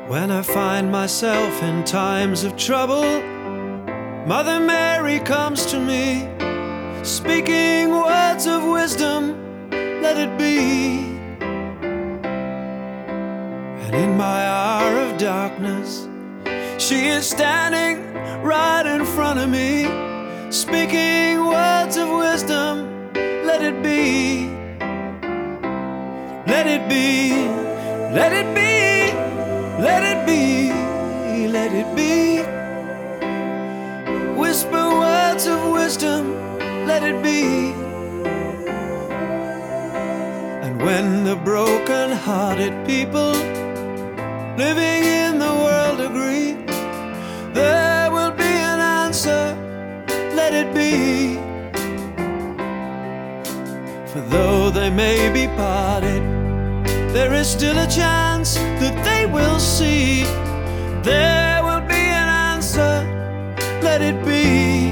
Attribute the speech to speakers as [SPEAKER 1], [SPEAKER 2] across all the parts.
[SPEAKER 1] When I find myself in times of trouble, Mother Mary comes to me, speaking words of wisdom, let it be. And in my hour of darkness, she is standing right in front of me, speaking words of wisdom, let it be. Let it be, let it be, let it be, let it be. Whisper words of wisdom, let it be. And when the broken-hearted people living in the world agree, there will be an answer, let it be. For though they may be parted, there is still a chance that they will see. There will be an answer, let it be.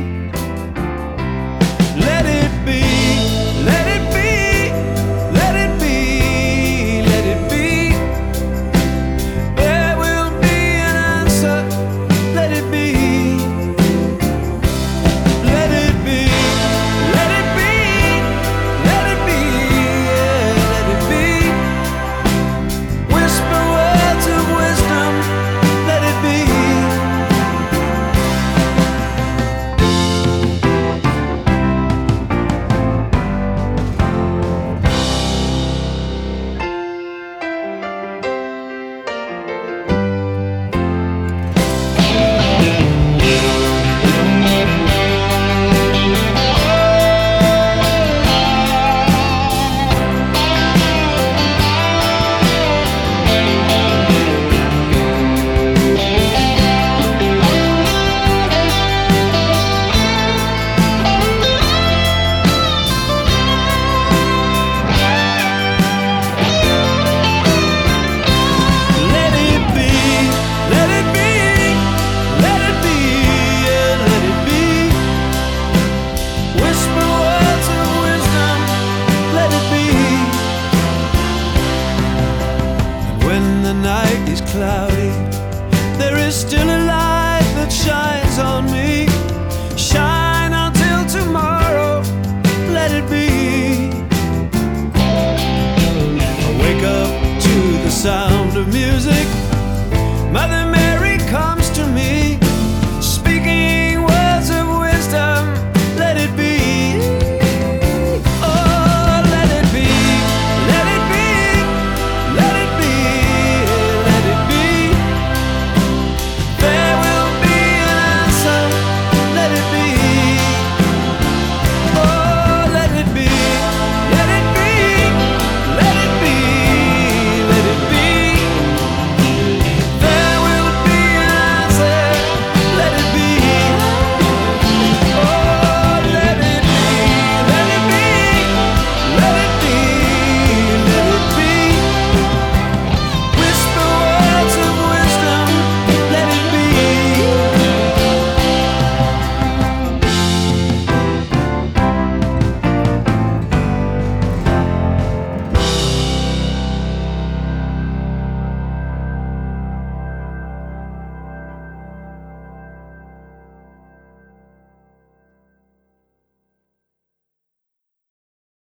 [SPEAKER 1] Let it be, let it be, let it be, let it be. There will be an answer, let it be. Let it be, let it be, let it be, yeah, let it be. Whisper words of wisdom, let it be. When the night is cloudy, there is still a light that shines on me. Shine until tomorrow, let it be. I wake up to the sound of music. Mother